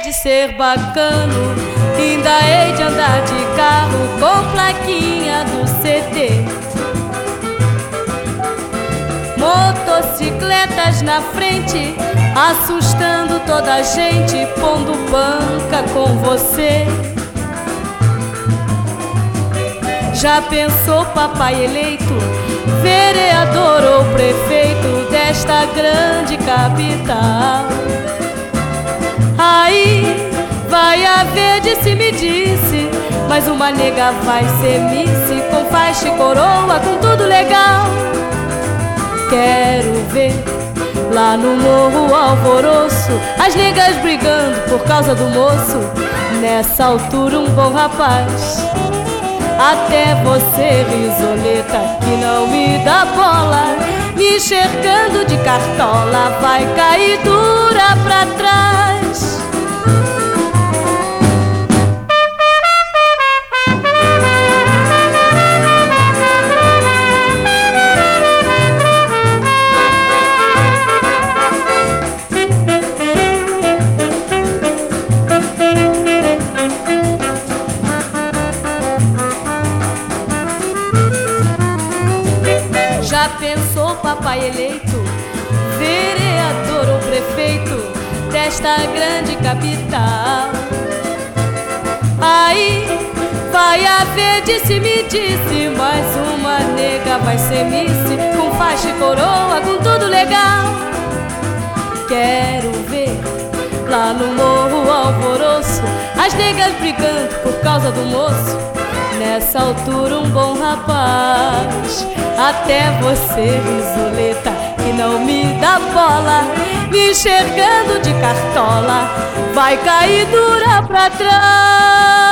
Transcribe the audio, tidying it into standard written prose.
de ser bacano, ainda hei de andar de carro com plaquinha do CD. Motocicletas na frente, assustando toda a gente, pondo banca com você. Já pensou, papai eleito, vereador ou prefeito desta grande capital? Aí vai haver disse-me-disse, mas uma nega vai ser miss, com faixa e coroa, com tudo legal. Quero ver lá no morro alvoroço as negas brigando por causa do moço. Nessa altura um bom rapaz, até você, risoleta, que não me dá bola, me enxergando de cartola, vai cair dura pra trás. Já pensou, papai eleito, vereador ou prefeito desta grande capital? Aí vai haver disse-me-disse, mas uma nega vai ser miss, com faixa e coroa, com tudo legal. Quero ver lá no morro alvoroço as negas brigando por causa do moço. Nessa altura um bom rapaz, até você, risoleta, que não me dá bola, me enxergando de cartola, vai cair dura pra trás.